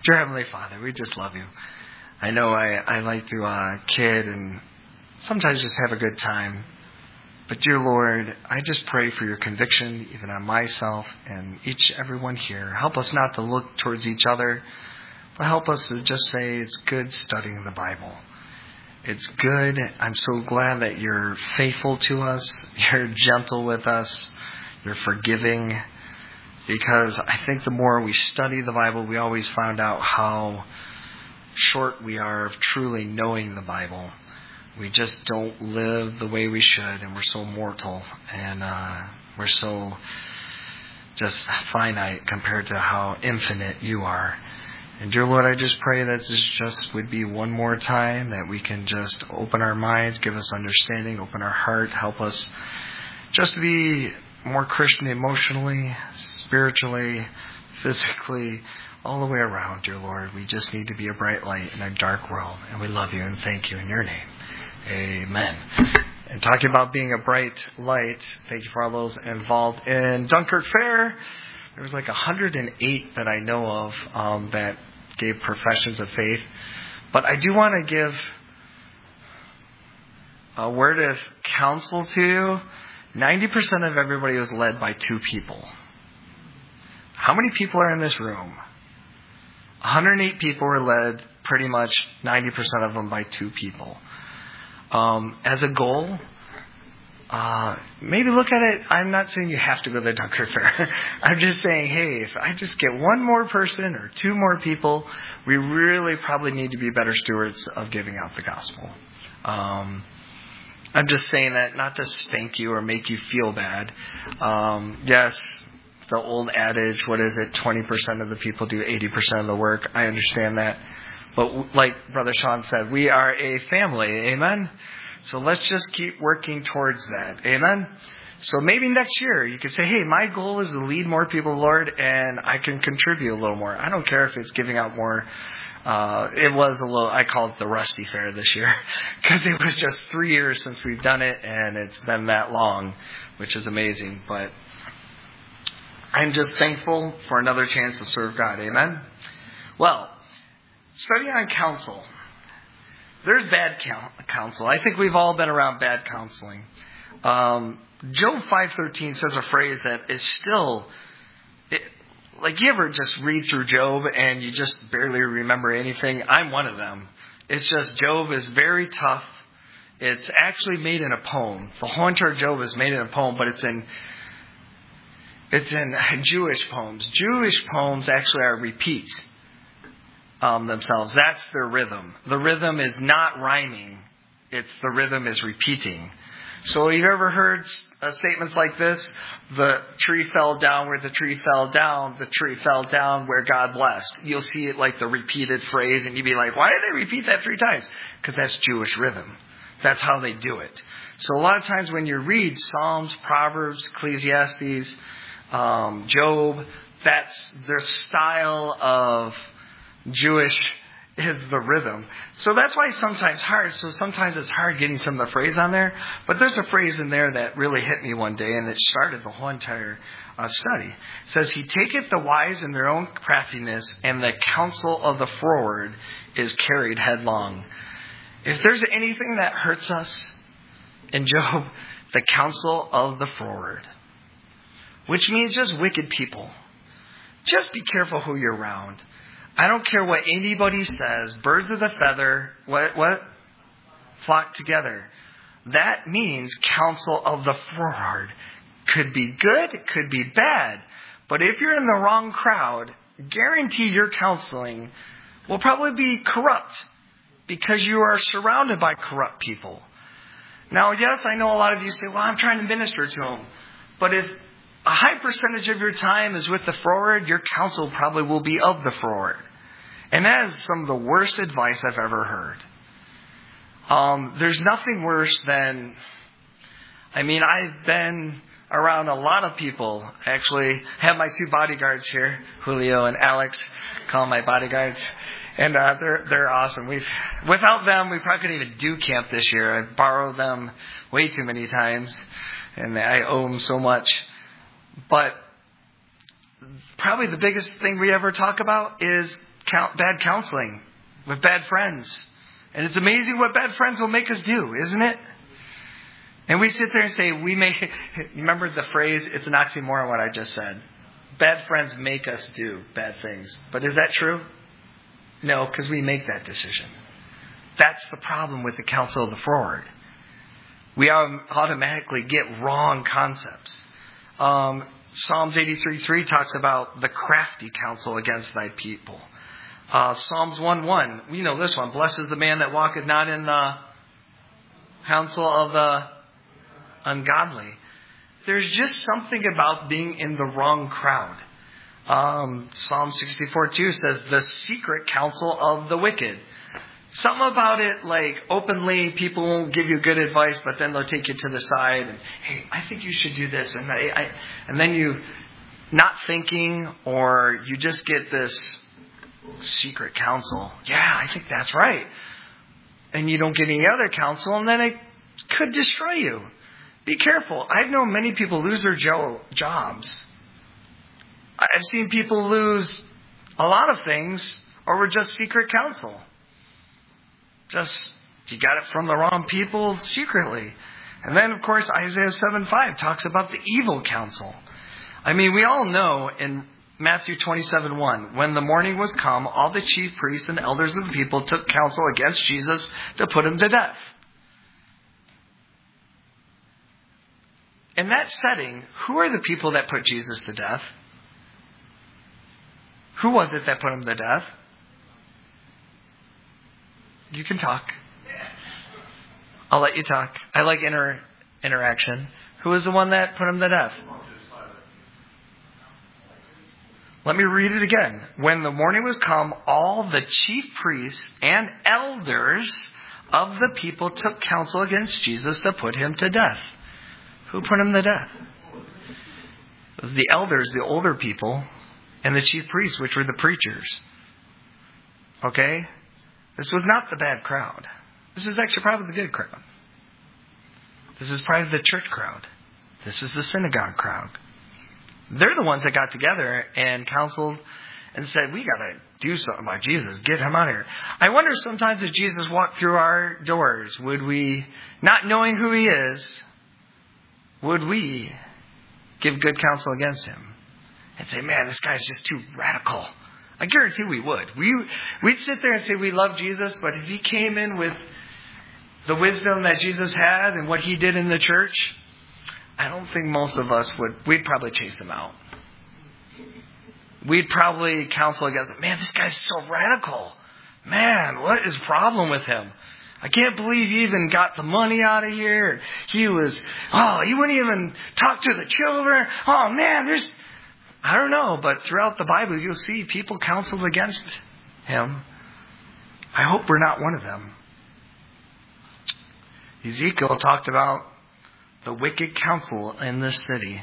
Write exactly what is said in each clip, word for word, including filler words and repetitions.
Dear Heavenly Father, we just love you. I know I, I like to uh, kid and sometimes just have a good time. But dear Lord, I just pray for your conviction, even on myself and each everyone here. Help us not to look towards each other, but help us to just say it's good studying the Bible. It's good. I'm so glad that you're faithful to us. You're gentle with us. You're forgiving. Because I think the more we study the Bible, we always find out how short we are of truly knowing the Bible. We just don't live the way we should, and we're so mortal, and uh, we're so just finite compared to how infinite you are. And dear Lord, I just pray that this just would be one more time that we can just open our minds, give us understanding, open our heart, help us just to be more Christian emotionally, spiritually, physically, all the way around, dear Lord. We just need to be a bright light in a dark world, and we love you and thank you in your name. Amen. And talking about being a bright light, thank you for all those involved in Dunkirk Fair. There was like one hundred eight that I know of um, that gave professions of faith. But I do want to give a word of counsel to you. ninety percent of everybody was led by two people. How many people are in this room? one hundred eight people were led, pretty much ninety percent of them by two people. Um, as a goal, uh, maybe look at it. I'm not saying you have to go to the Dunkirk Fair. I'm just saying, hey, if I just get one more person or two more people, we really probably need to be better stewards of giving out the gospel. Um, I'm just saying that not to spank you or make you feel bad. Um, yes, the old adage, what is it, twenty percent of the people do eighty percent of the work. I understand that. But like Brother Sean said, we are a family. Amen? So let's just keep working towards that. Amen? So maybe next year you could say, hey, my goal is to lead more people, Lord, and I can contribute a little more. I don't care if it's giving out more. Uh, it was a little, I call it the Rusty Fair this year, because it was just three years since we've done it, and it's been that long, which is amazing. But I'm just thankful for another chance to serve God. Amen? Well, study on counsel. There's bad counsel. I think we've all been around bad counseling. Um, Job five thirteen says a phrase that is still, it, like you ever just read through Job and you just barely remember anything? I'm one of them. It's just Job is very tough. It's actually made in a poem. The whole entire Job is made in a poem, but it's in it's in Jewish poems. Jewish poems actually are repeats um, themselves. That's their rhythm. The rhythm is not rhyming. It's the rhythm is repeating. So you've ever heard uh, statements like this? The tree fell down where the tree fell down. The tree fell down where God blessed. You'll see it like the repeated phrase, and you'd be like, why did they repeat that three times? Because that's Jewish rhythm. That's how they do it. So a lot of times when you read Psalms, Proverbs, Ecclesiastes, um, Job, that's their style of Jewish is the rhythm. So that's why it's sometimes hard. So sometimes it's hard getting some of the phrase on there. But there's a phrase in there that really hit me one day, and it started the whole entire uh, study. It says, he taketh the wise in their own craftiness, and the counsel of the froward is carried headlong. If there's anything that hurts us in Job, the counsel of the froward, which means just wicked people. Just be careful who you're around. I don't care what anybody says. Birds of the feather, what, what? Flock together. That means counsel of the froward. Could be good, could be bad. But if you're in the wrong crowd, guarantee your counseling will probably be corrupt because you are surrounded by corrupt people. Now, yes, I know a lot of you say, well, I'm trying to minister to them. But if a high percentage of your time is with the froward, your counsel probably will be of the froward. And that is some of the worst advice I've ever heard. Um, there's nothing worse than, I mean, I've been around a lot of people. I actually have my two bodyguards here, Julio and Alex, call them my bodyguards. And uh, they're they're awesome. We've without them, we probably couldn't even do camp this year. I borrowed them way too many times, and I owe them so much. But probably the biggest thing we ever talk about is bad counseling with bad friends. And it's amazing what bad friends will make us do, isn't it? And we sit there and say, we make, remember the phrase, it's an oxymoron what I just said. Bad friends make us do bad things. But is that true? No, because we make that decision. That's the problem with the counsel of the forward. We automatically get wrong concepts. Um, Psalms eighty-three three talks about the crafty counsel against thy people. Uh, Psalms one one, we know this one. Blessed is the man that walketh not in the counsel of the ungodly. There's just something about being in the wrong crowd. Um, Psalm sixty-four two says, the secret counsel of the wicked. Something about it, like openly, people won't give you good advice, but then they'll take you to the side and, hey, I think you should do this. And I, I, and then you, not thinking, or you just get this secret counsel. Yeah, I think that's right. And you don't get any other counsel, and then it could destroy you. Be careful. I've known many people lose their jo- jobs. I've seen people lose a lot of things over just secret counsel. Just, you got it from the wrong people secretly. And then, of course, Isaiah seven five talks about the evil counsel. I mean, we all know in Matthew twenty-seven one, when the morning was come, all the chief priests and elders of the people took counsel against Jesus to put him to death. In that setting, who are the people that put Jesus to death? Who was it that put him to death? You can talk. I'll let you talk. I like inter- interaction. Who was the one that put him to death? Let me read it again. When the morning was come, all the chief priests and elders of the people took counsel against Jesus to put him to death. Who put him to death? It was the elders, the older people, and the chief priests, which were the preachers. Okay? This was not the bad crowd. This is actually probably the good crowd. This is probably the church crowd. This is the synagogue crowd. They're the ones that got together and counseled and said, we got to do something about Jesus. Get him out of here. I wonder sometimes if Jesus walked through our doors, would we, not knowing who he is, would we give good counsel against him? And say, man, this guy's just too radical. I guarantee we would. We, we'd sit there and say we love Jesus, but if he came in with the wisdom that Jesus had and what he did in the church, I don't think most of us would. We'd probably chase him out. We'd probably counsel against him. Man, this guy's so radical. Man, what is the problem with him? I can't believe he even got the money out of here. He was, oh, he wouldn't even talk to the children. Oh, man, there's... I don't know, but throughout the Bible, you'll see people counseled against him. I hope we're not one of them. Ezekiel talked about the wicked counsel in this city.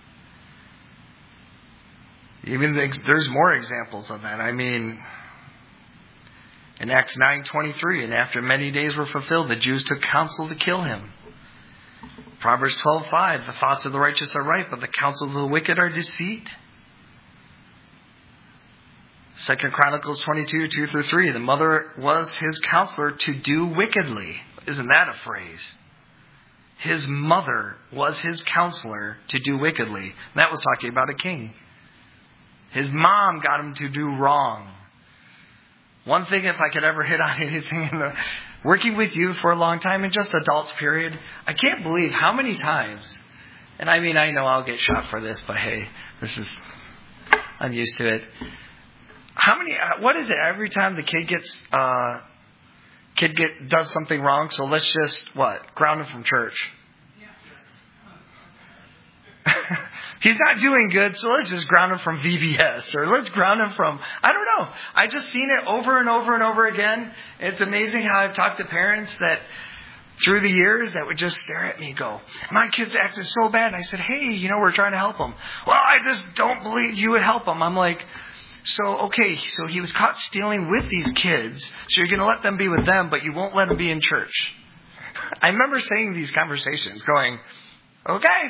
Even the, there's more examples of that. I mean, in Acts nine twenty-three, and after many days were fulfilled, the Jews took counsel to kill him. Proverbs twelve five, the thoughts of the righteous are right, but the counsel of the wicked are deceit. Second Chronicles twenty-two, two through three. The mother was his counselor to do wickedly. Isn't that a phrase? His mother was his counselor to do wickedly. And that was talking about a king. His mom got him to do wrong. One thing, if I could ever hit on anything in the working with you for a long time, in just adults period, I can't believe how many times, and I mean, I know I'll get shot for this, but hey, this is, I'm used to it. How many, what is it every time the kid gets, uh, kid get, does something wrong, so let's just, what, ground him from church. He's not doing good, so let's just ground him from V B S, or let's ground him from, I don't know. I just seen it over and over and over again. It's amazing how I've talked to parents that through the years that would just stare at me and go, my kid's acting so bad. And I said, hey, you know, we're trying to help him. Well, I just don't believe you would help him. I'm like, so, okay, so he was caught stealing with these kids, so you're going to let them be with them, but you won't let them be in church. I remember saying these conversations going, okay.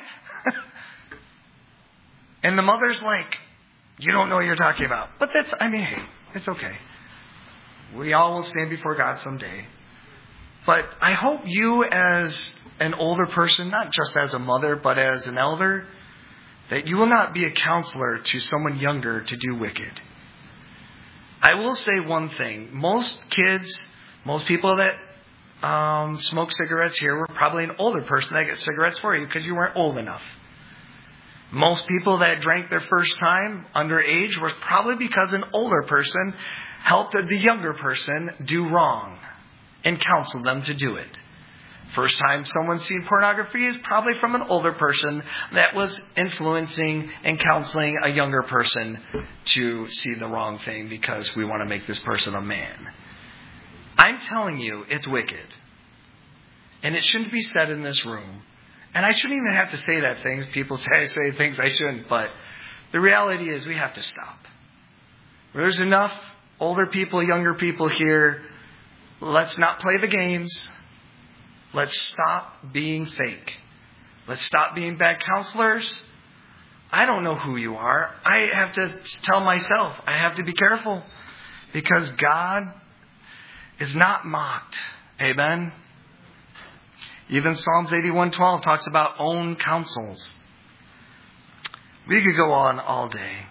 And the mother's like, you don't know what you're talking about. But that's, I mean, hey, It's okay. We all will stand before God someday. But I hope you as an older person, not just as a mother, but as an elder, that you will not be a counselor to someone younger to do wicked. I will say one thing. Most kids, most people that um, smoke cigarettes here were probably an older person that got cigarettes for you because you weren't old enough. Most people that drank their first time underage was probably because an older person helped the younger person do wrong and counseled them to do it. First time someone's seen pornography is probably from an older person that was influencing and counseling a younger person to see the wrong thing because we want to make this person a man. I'm telling you, it's wicked. And it shouldn't be said in this room. And I shouldn't even have to say that things. People say I say things I shouldn't, but the reality is we have to stop. There's enough older people, younger people here. Let's not play the games. Let's stop being fake. Let's stop being bad counselors. I don't know who you are. I have to tell myself, I have to be careful because God is not mocked. Amen. Even Psalms eighty-one twelve talks about own counsels. We could go on all day.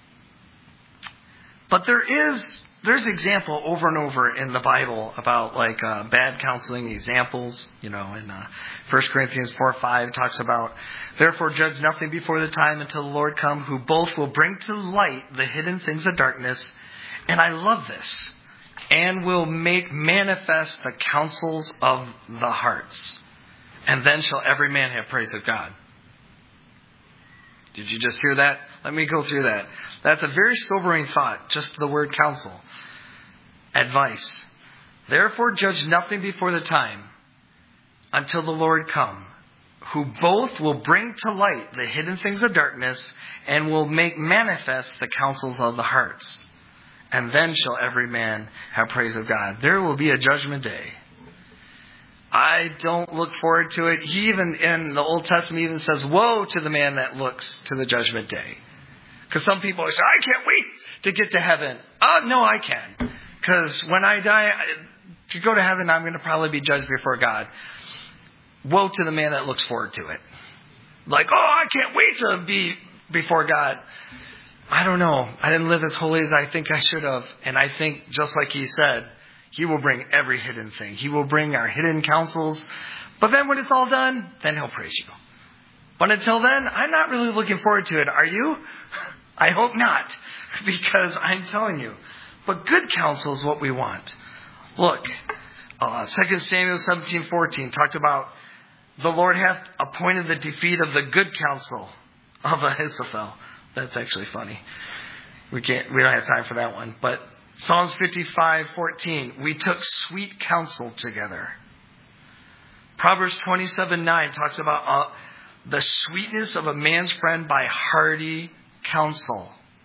But there is, there's example over and over in the Bible about like uh, bad counseling examples. You know, in uh, First Corinthians four five it talks about, therefore judge nothing before the time until the Lord come, who both will bring to light the hidden things of darkness. And I love this. And will make manifest the counsels of the hearts. And then shall every man have praise of God. Did you just hear that? Let me go through that. That's a very sobering thought, just the word counsel. Advice. Therefore judge nothing before the time until the Lord come, who both will bring to light the hidden things of darkness and will make manifest the counsels of the hearts. And then shall every man have praise of God. There will be a judgment day. I don't look forward to it. He even in the Old Testament even says, woe to the man that looks to the judgment day. Because some people say, I can't wait to get to heaven. Oh, no, I can. Because when I die, to go to heaven, I'm going to probably be judged before God. Woe to the man that looks forward to it. Like, oh, I can't wait to be before God. I don't know. I didn't live as holy as I think I should have. And I think, just like he said, he will bring every hidden thing. He will bring our hidden counsels. But then when it's all done, then he'll praise you. But until then, I'm not really looking forward to it. Are you? I hope not. Because I'm telling you. But good counsel is what we want. Look, uh, Second Samuel seventeen fourteen talked about the Lord hath appointed the defeat of the good counsel of Ahithophel. That's actually funny. We can't. We don't have time for that one. But Psalms fifty-five fourteen, we took sweet counsel together. Proverbs twenty-seven nine talks about uh, the sweetness of a man's friend by hearty counsel.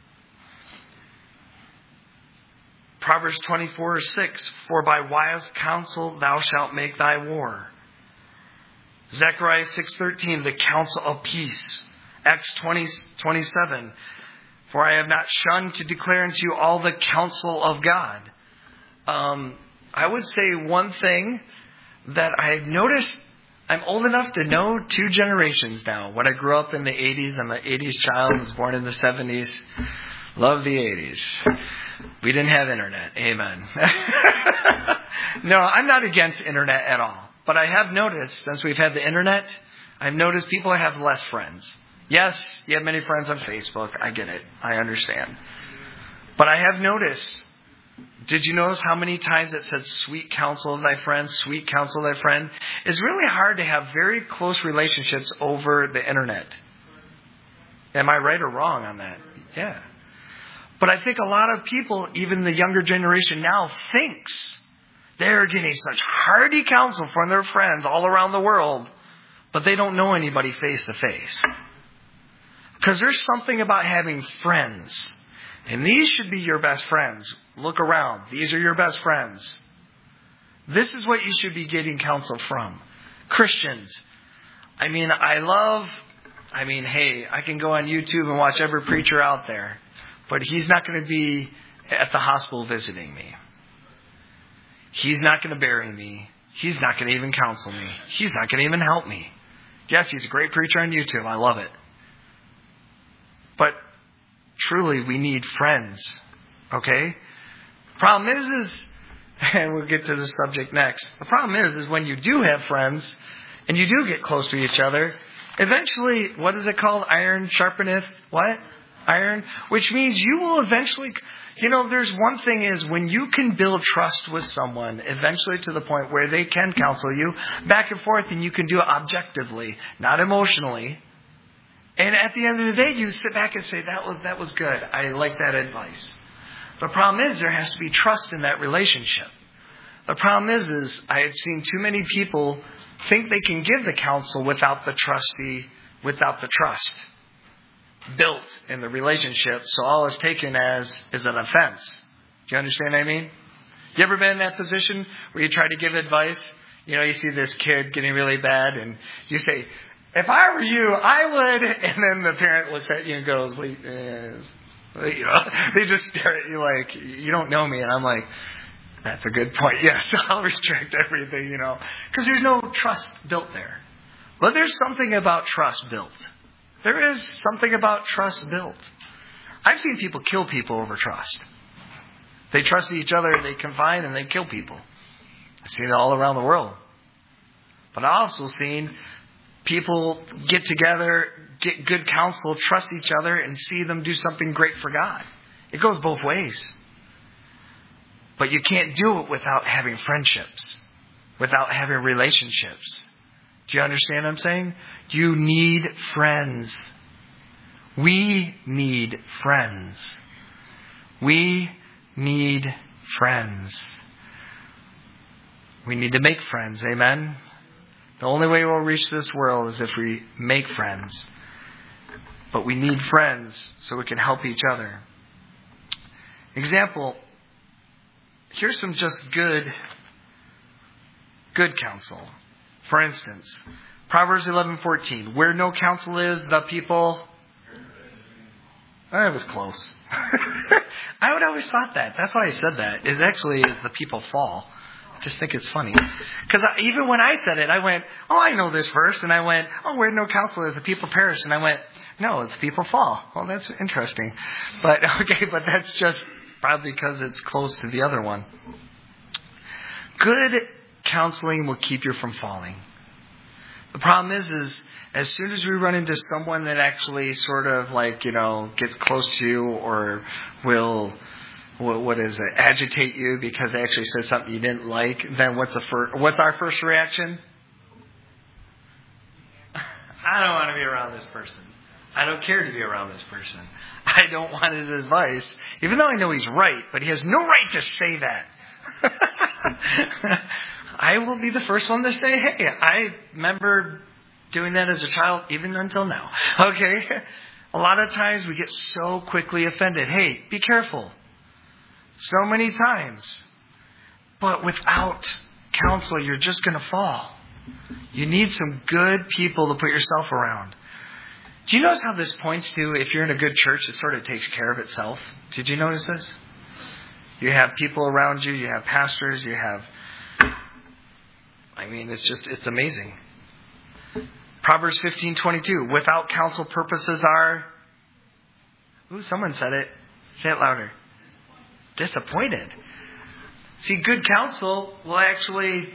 Proverbs twenty-four six, for by wise counsel thou shalt make thy war. Zechariah six thirteen, the counsel of peace. Acts twenty twenty-seven, for I have not shunned to declare unto you all the counsel of God. Um, I would say one thing that I've noticed, I'm old enough to know two generations now. When I grew up in the eighties, I'm an eighties child, I was born in the seventies. Love the eighties. We didn't have internet. Amen. No, I'm not against internet at all. But I have noticed, since we've had the internet, I've noticed people have less friends. Yes, you have many friends on Facebook. I get it. I understand. But I have noticed, did you notice how many times it said sweet counsel of thy friend, sweet counsel of thy friend? It's really hard to have very close relationships over the internet. Am I right or wrong on that? Yeah. But I think a lot of people, even the younger generation now, thinks they're getting such hearty counsel from their friends all around the world, but they don't know anybody face to face. Because there's something about having friends. And these should be your best friends. Look around. These are your best friends. This is what you should be getting counsel from. Christians. I mean, I love, I mean, hey, I can go on YouTube and watch every preacher out there. But he's not going to be at the hospital visiting me. He's not going to bury me. He's not going to even counsel me. He's not going to even help me. Yes, he's a great preacher on YouTube. I love it. But truly, we need friends. Okay? Problem is, is, and we'll get to the subject next. The problem is, is when you do have friends and you do get close to each other, eventually, what is it called? Iron sharpeneth what? Iron. Which means you will eventually, you know, there's one thing is when you can build trust with someone, eventually to the point where they can counsel you back and forth and you can do it objectively, not emotionally. And at the end of the day, you sit back and say, that was, that was good. I like that advice. The problem is there has to be trust in that relationship. The problem is, is I have seen too many people think they can give the counsel without the trustee, without the trust built in the relationship. So all it's taken as is an offense. Do you understand what I mean? You ever been in that position where you try to give advice? You know, you see this kid getting really bad and you say, if I were you, I would. And then the parent looks at you and goes, wait, uh, you know, they just stare at you like, you don't know me. And I'm like, that's a good point. Yes, I'll restrict everything, you know, because there's no trust built there. But there's something about trust built. There is something about trust built. I've seen people kill people over trust. They trust each other, they confide, and they kill people. I've seen it all around the world. But I've also seen people get together, get good counsel, trust each other, and see them do something great for God. It goes both ways. But you can't do it without having friendships, without having relationships. Do you understand what I'm saying? You need friends. We need friends. We need friends. We need to make friends. Amen? The only way we'll reach this world is if we make friends. But we need friends so we can help each other. Example, here's some just good, good counsel. For instance, Proverbs eleven fourteen, where no counsel is, the people... That was close. I would always thought that. That's why I said that. It actually is the people fall. I just think it's funny. Because even when I said it, I went, oh, I know this verse. And I went, oh, where no counsel is, the people perish. And I went, no, it's the people fall. Well, that's interesting. But, okay, but that's just probably because it's close to the other one. Good counseling will keep you from falling. The problem is, is as soon as we run into someone that actually sort of like, you know, gets close to you or will, what is it, agitate you because they actually said something you didn't like, then what's the first, what's our first reaction? I don't want to be around this person. I don't care to be around this person. I don't want his advice, even though I know he's right, but he has no right to say that. I will be the first one to say, hey, I remember doing that as a child, even until now. Okay? A lot of times we get so quickly offended. Hey, be careful. So many times. But without counsel, you're just going to fall. You need some good people to put yourself around. Do you notice how this points to, if you're in a good church, it sort of takes care of itself? Did you notice this? You have people around you, you have pastors, you have... I mean, it's just, it's amazing. Proverbs fifteen twenty-two, without counsel purposes are... Ooh, someone said it. Say it louder. Disappointed. See, good counsel will actually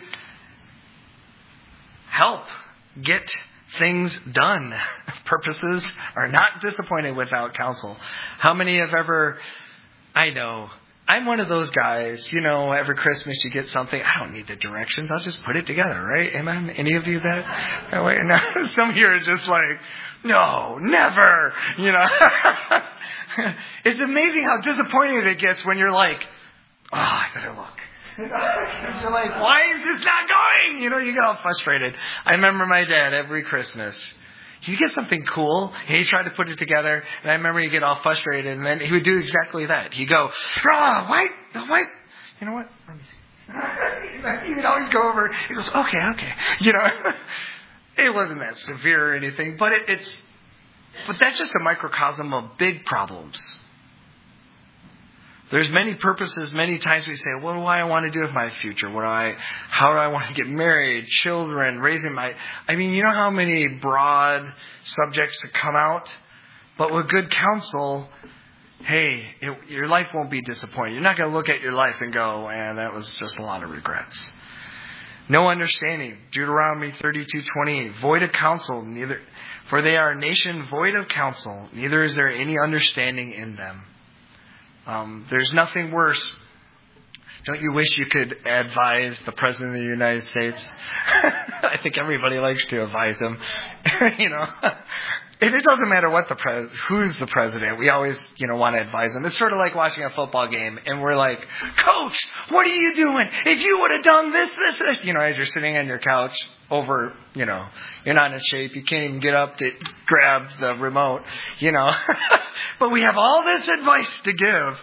help get things done. Purposes are not disappointed without counsel. How many have ever... I know... I'm one of those guys, you know, every Christmas you get something. I don't need the directions. I'll just put it together, right? Amen? Any of you that? Oh, wait, no. Some of you are just like, no, never. You know, it's amazing how disappointing it gets when you're like, oh, I better look. You're like, why is this not going? You know, you get all frustrated. I remember my dad every Christmas. He'd get something cool, and he'd try to put it together, and I remember he'd get all frustrated, and then he would do exactly that. He'd go, ah, why, why, you know what, let me see. He would always go over, he goes, okay, okay. You know, it wasn't that severe or anything, but it, it's, but that's just a microcosm of big problems. There's many purposes. Many times we say, what do I want to do with my future? What do I, how do I want to get married, children, raising my, I mean, you know how many broad subjects to come out? But with good counsel, hey, it, your life won't be disappointing. You're not going to look at your life and go, and that was just a lot of regrets. No understanding. Deuteronomy thirty-two twenty. Void of counsel, neither, for they are a nation void of counsel, neither is there any understanding in them. Um, there's nothing worse. Don't you wish you could advise the President of the United States? I think everybody likes to advise him. you know, and it doesn't matter what the pres, who's the president. We always, you know, want to advise them. It's sort of like watching a football game, and we're like, "Coach, what are you doing? If you would have done this, this, this," you know, as you're sitting on your couch over, you know, you're not in shape. You can't even get up to grab the remote, you know. But we have all this advice to give.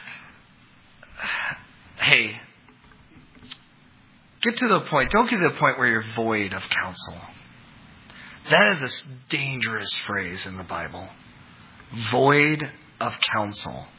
Hey, get to the point. Don't get to the point where you're void of counsel. That is a dangerous phrase in the Bible. Void of counsel.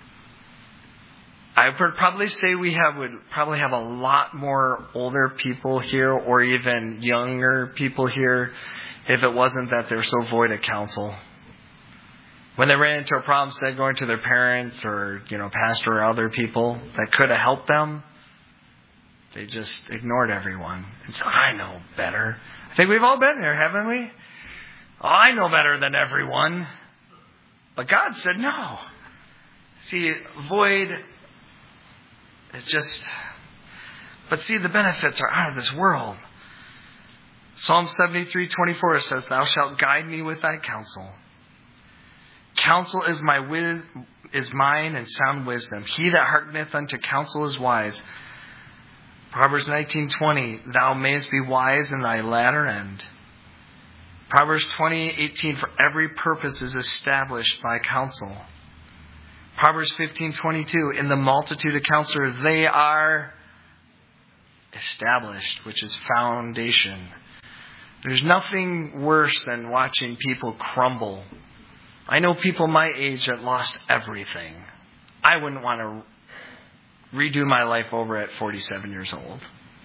I would probably say we have would probably have a lot more older people here, or even younger people here, if it wasn't that they're so void of counsel. When they ran into a problem, instead of going to their parents or, you know, pastor or other people that could have helped them, they just ignored everyone. And so, I know better. I think we've all been there, haven't we? Oh, I know better than everyone. But God said no. See, void is just... But see, the benefits are out of this world. Psalm seventy-three twenty-four says, "Thou shalt guide me with thy counsel. Counsel is my wis- is mine, and sound wisdom. He that hearkeneth unto counsel is wise." Proverbs nineteen twenty, "Thou mayest be wise in thy latter end." Proverbs twenty eighteen, "For every purpose is established by counsel." Proverbs fifteen twenty-two, "In the multitude of counselors they are established," which is foundation. There's nothing worse than watching people crumble. I know people my age that lost everything. I wouldn't want to redo my life over at forty-seven years old.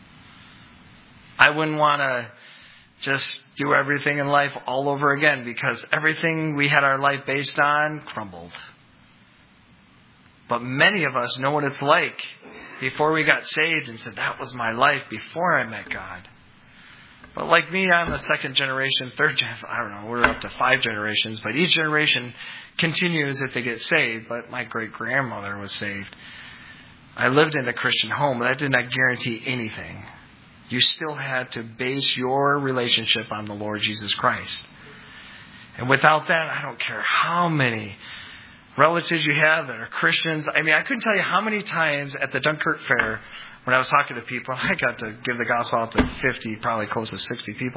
I wouldn't want to just do everything in life all over again, because everything we had our life based on crumbled. But many of us know what it's like before we got saved and said, that was my life before I met God. But like me, I'm the second generation, third gen, I don't know, we're up to five generations, but each generation continues if they get saved. But my great-grandmother was saved. I lived in a Christian home, but that did not guarantee anything. You still had to base your relationship on the Lord Jesus Christ. And without that, I don't care how many relatives you have that are Christians. I mean, I couldn't tell you how many times at the Dunkirk Fair, when I was talking to people, I got to give the gospel out to fifty, probably close to sixty people.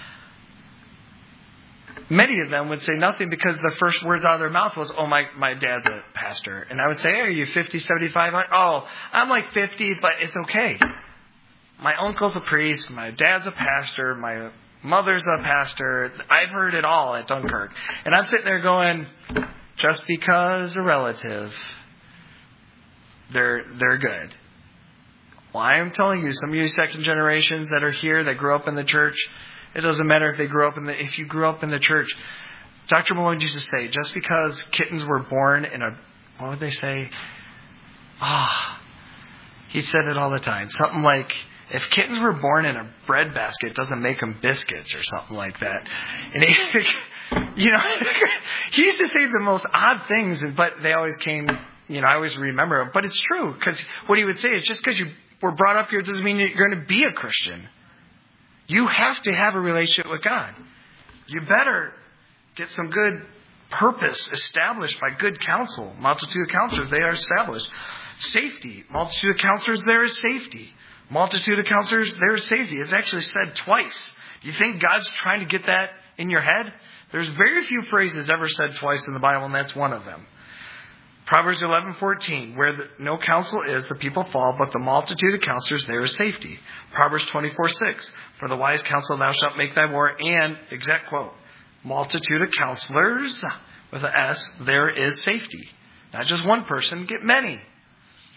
Many of them would say nothing because the first words out of their mouth was, "Oh, my, my dad's a pastor." And I would say, "Hey, are you fifty, seventy-five? Oh, I'm like fifty, but it's okay. My uncle's a priest. My dad's a pastor. My mother's a pastor. I've heard it all at Dunkirk." And I'm sitting there going, just because a relative, they're they're good. Well, I am telling you, some of you second generations that are here that grew up in the church, it doesn't matter if they grew up in the, if you grew up in the church. Doctor Malone used to say, just because kittens were born in a, what would they say? Ah, oh, he said it all the time. Something like, if kittens were born in a bread basket, it doesn't make them biscuits or something like that. And he, you know, he used to say the most odd things, but they always came, you know, I always remember them. But it's true, because what he would say is just because you were brought up here doesn't mean you're going to be a Christian. You have to have a relationship with God. You better get some good purpose established by good counsel. Multitude of counselors, they are established. Safety. Multitude of counselors, there is safety. Multitude of counselors, there is safety. It's actually said twice. Do you think God's trying to get that in your head? There's very few phrases ever said twice in the Bible, and that's one of them. Proverbs eleven fourteen, where the, no counsel is, the people fall, but the multitude of counselors, there is safety. Proverbs twenty-four six, for the wise counsel thou shalt make thy war, and, exact quote, multitude of counselors, with an S, there is safety. Not just one person, get many.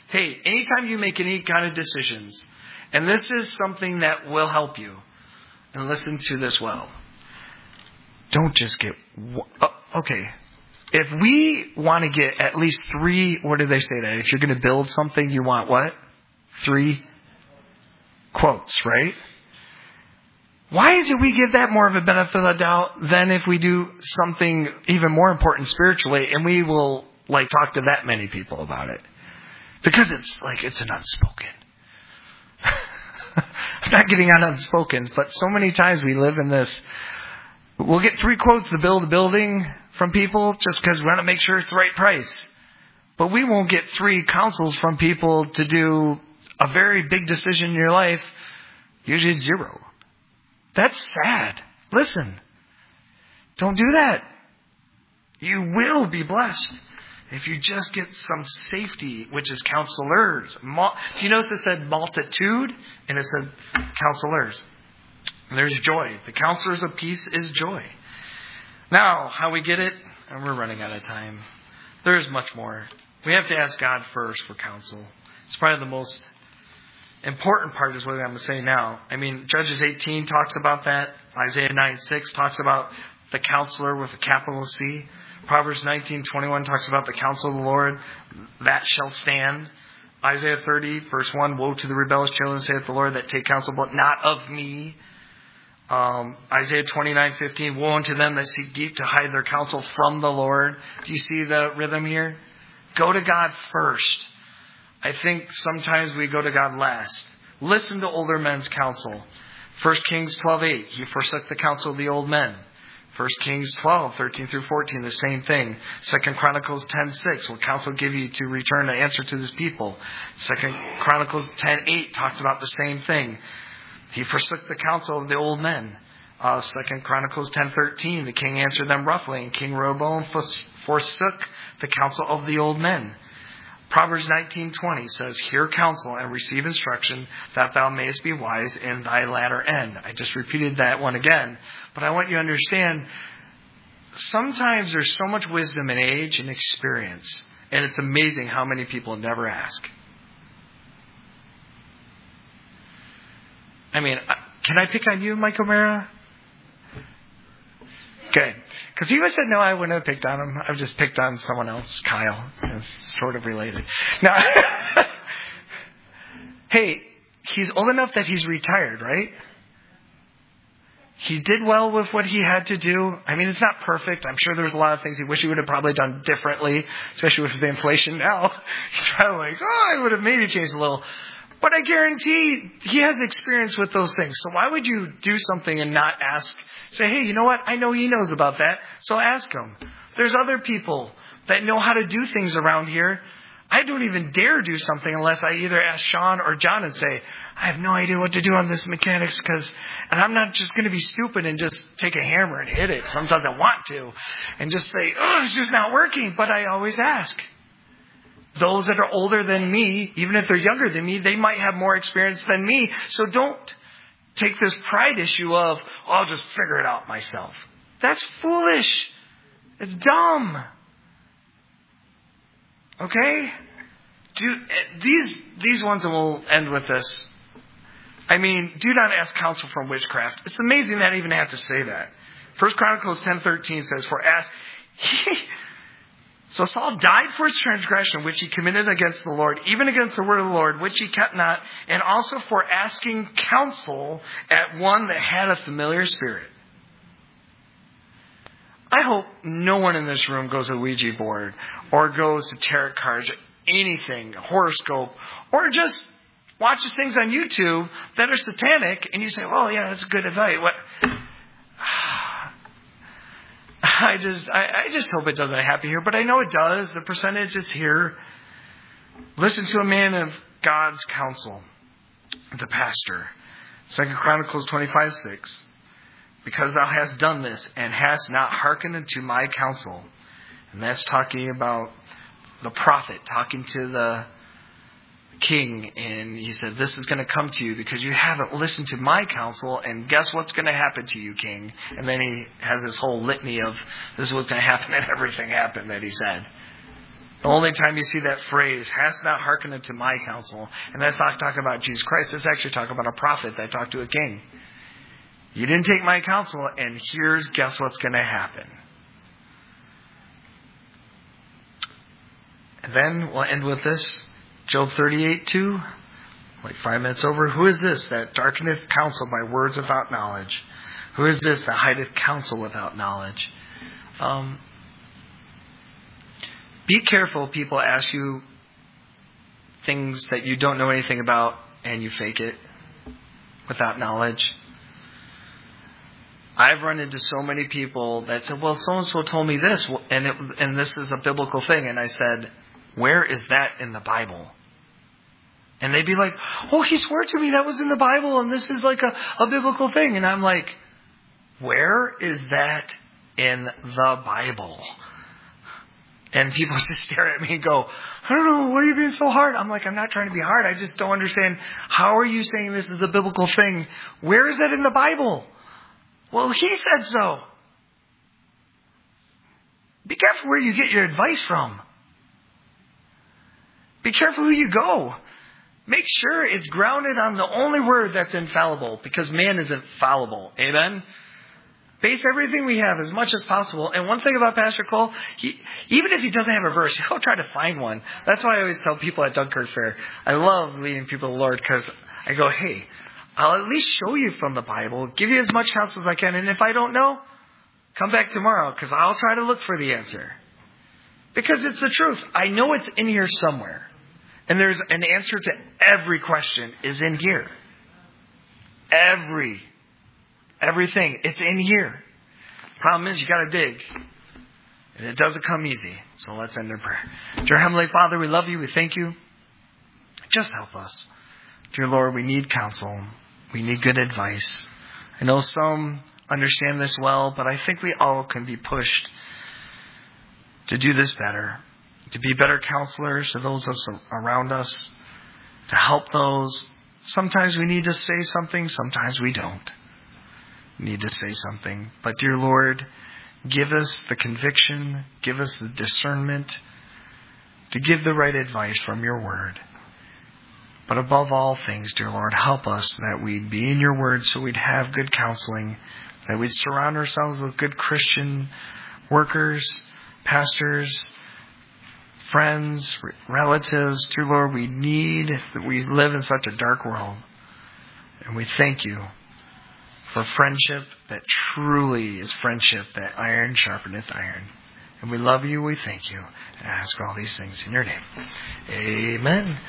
Hey, anytime you make any kind of decisions, and this is something that will help you, and listen to this well. Don't just get, oh, okay. If we want to get at least three, what did they say that? If you're going to build something, you want what? Three quotes, right? Why is it we give that more of a benefit of the doubt than if we do something even more important spiritually and we will like talk to that many people about it? Because it's like, it's an unspoken. I'm not getting on unspokens, but so many times we live in this. We'll get three quotes to build a building from people just because we want to make sure it's the right price. But we won't get three counsels from people to do a very big decision in your life. Usually it's zero. That's sad. Listen. Don't do that. You will be blessed if you just get some safety, which is counselors. Do you notice it said multitude and it said counselors? There's joy. The counselors of peace is joy. Now, how we get it, and we're running out of time. There's much more. We have to ask God first for counsel. It's probably the most important part is what I'm going to say now. I mean, Judges eighteen talks about that. Isaiah nine six talks about the counselor with a capital C. Proverbs nineteen twenty-one talks about the counsel of the Lord. That shall stand. Isaiah thirty, verse one, woe to the rebellious children, saith the Lord, that take counsel, but not of me. Um, Isaiah twenty-nine fifteen, woe unto them that seek deep to hide their counsel from the Lord. Do you see the rhythm here? Go to God first. I think sometimes we go to God last. Listen to older men's counsel. First Kings twelve eight, he forsook the counsel of the old men. First Kings twelve thirteen through fourteen, the same thing. Second Chronicles ten six, will counsel give you to return an answer to this people. Second Chronicles ten eight talked about the same thing. He forsook the counsel of the old men. Uh, Second Chronicles ten thirteen, the king answered them roughly, and King Rehoboam forsook the counsel of the old men. Proverbs nineteen twenty says, hear counsel and receive instruction, that thou mayest be wise in thy latter end. I just repeated that one again, but I want you to understand, sometimes there's so much wisdom in age and experience, and it's amazing how many people never ask. I mean, can I pick on you, Mike O'Mara? Okay. Because he would have said, no, I wouldn't have picked on him. I've just picked on someone else, Kyle. It's sort of related. Now, hey, he's old enough that he's retired, right? He did well with what he had to do. I mean, it's not perfect. I'm sure there's a lot of things he wish he would have probably done differently, especially with the inflation now. He's probably like, oh, I would have maybe changed a little. But I guarantee he has experience with those things. So why would you do something and not ask? Say, hey, you know what? I know he knows about that, so ask him. There's other people that know how to do things around here. I don't even dare do something unless I either ask Sean or John and say, I have no idea what to do on this mechanics, because, and I'm not just going to be stupid and just take a hammer and hit it. Sometimes I want to, and just say, oh, it's just not working. But I always ask. Those that are older than me, even if they're younger than me, they might have more experience than me. So don't take this pride issue of, oh, I'll just figure it out myself. That's foolish. It's dumb. Okay? Do, these, these ones, and we'll end with this. I mean, do not ask counsel from witchcraft. It's amazing that I even have to say that. First Chronicles ten thirteen says, for ask... So Saul died for his transgression, which he committed against the Lord, even against the word of the Lord, which he kept not, and also for asking counsel at one that had a familiar spirit. I hope no one in this room goes to a Ouija board, or goes to tarot cards, or anything, horoscope, or just watches things on YouTube that are satanic, and you say, oh yeah, that's good advice. What? I just, I, I just hope it doesn't happen here, but I know it does. The percentage is here. Listen to a man of God's counsel, the pastor. Second Chronicles twenty-five six. Because thou hast done this and hast not hearkened unto my counsel. And that's talking about the prophet, talking to the king, and he said, this is going to come to you because you haven't listened to my counsel, and guess what's going to happen to you, king? And then he has this whole litany of this is what's going to happen, and everything happened that he said. The only time you see that phrase, hast not hearkened unto my counsel, and that's not talking about Jesus Christ, it's actually talking about a prophet that talked to a king. You didn't take my counsel, and here's, guess what's going to happen. And then we'll end with this. Job thirty-eight two, like five minutes over. Who is this that darkeneth counsel by words without knowledge? Who is this that hideth counsel without knowledge? Um, be careful, people ask you things that you don't know anything about and you fake it without knowledge. I've run into so many people that said, well, so-and-so told me this, and, it, and this is a biblical thing. And I said, where is that in the Bible? And they'd be like, oh, he swore to me that was in the Bible, and this is like a, a biblical thing. And I'm like, where is that in the Bible? And people just stare at me and go, I don't know, why are you being so hard? I'm like, I'm not trying to be hard. I just don't understand. How are you saying this is a biblical thing? Where is that in the Bible? Well, he said so. Be careful where you get your advice from. Be careful who you go. Make sure it's grounded on the only word that's infallible, because man isn't fallible. Amen? Base everything we have as much as possible. And one thing about Pastor Cole, he, even if he doesn't have a verse, he'll try to find one. That's why I always tell people at Dunkirk Fair, I love leading people to the Lord, because I go, hey, I'll at least show you from the Bible, give you as much counsel as I can. And if I don't know, come back tomorrow, because I'll try to look for the answer. Because it's the truth. I know it's in here somewhere. And there's an answer to every question is in here. Every, everything. It's in here. Problem is, you got to dig. And it doesn't come easy. So let's end in prayer. Dear Heavenly Father, we love you. We thank you. Just help us. Dear Lord, we need counsel. We need good advice. I know some understand this well, but I think we all can be pushed to do this better. To be better counselors to those around us. To help those. Sometimes we need to say something. Sometimes we don't need to say something. But dear Lord, give us the conviction. Give us the discernment. To give the right advice from your word. But above all things, dear Lord, help us that we'd be in your word so we'd have good counseling. That we'd surround ourselves with good Christian workers, pastors, friends, relatives. Dear Lord, we need, that we live in such a dark world. And we thank you for friendship that truly is friendship, that iron sharpeneth iron. And we love you, we thank you. And I ask all these things in your name. Amen.